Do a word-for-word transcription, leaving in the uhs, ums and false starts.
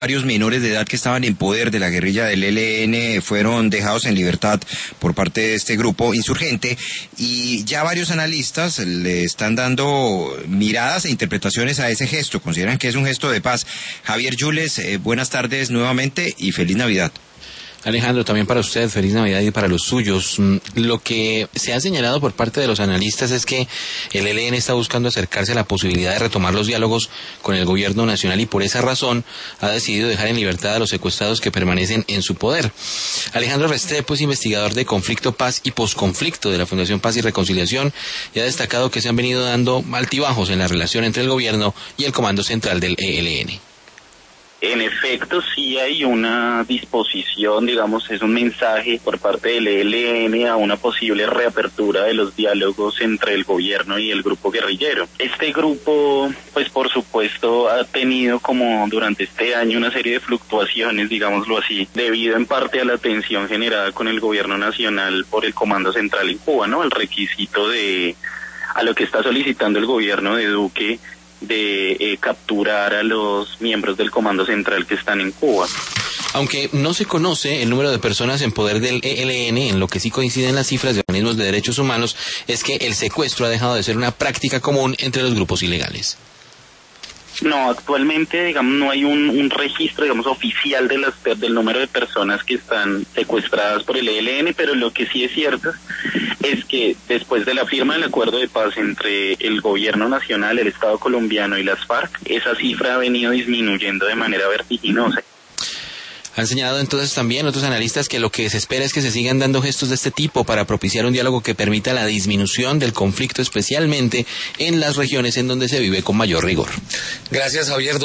Varios menores de edad que estaban en poder de la guerrilla del E L N fueron dejados en libertad por parte de este grupo insurgente, y ya varios analistas le están dando miradas e interpretaciones a ese gesto. Consideran que es un gesto de paz. Javier Yules, eh, buenas tardes nuevamente y feliz Navidad. Alejandro, también para usted, feliz Navidad y para los suyos. Lo que se ha señalado por parte de los analistas es que el E L N está buscando acercarse a la posibilidad de retomar los diálogos con el gobierno nacional y por esa razón ha decidido dejar en libertad a los secuestrados que permanecen en su poder. Alejandro Restrepo es investigador de conflicto, paz y posconflicto de la Fundación Paz y Reconciliación y ha destacado que se han venido dando altibajos en la relación entre el gobierno y el comando central del E L N. En efecto, sí hay una disposición, digamos, es un mensaje por parte del E L N a una posible reapertura de los diálogos entre el gobierno y el grupo guerrillero. Este grupo, pues por supuesto, ha tenido como durante este año una serie de fluctuaciones, digámoslo así, debido en parte a la tensión generada con el gobierno nacional por el Comando Central en Cuba, ¿no? El requisito de, a lo que está solicitando el gobierno de Duque, de eh, capturar a los miembros del Comando Central que están en Cuba. Aunque no se conoce el número de personas en poder del E L N, en lo que sí coinciden las cifras de organismos de derechos humanos es que el secuestro ha dejado de ser una práctica común entre los grupos ilegales. No, actualmente, digamos, no hay un, un registro, digamos, oficial de las, del número de personas que están secuestradas por el E L N, pero lo que sí es cierto es que después de la firma del acuerdo de paz entre el gobierno nacional, el Estado colombiano y las FARC, esa cifra ha venido disminuyendo de manera vertiginosa. Han señalado entonces también otros analistas que lo que se espera es que se sigan dando gestos de este tipo para propiciar un diálogo que permita la disminución del conflicto, especialmente en las regiones en donde se vive con mayor rigor. Gracias, Javier.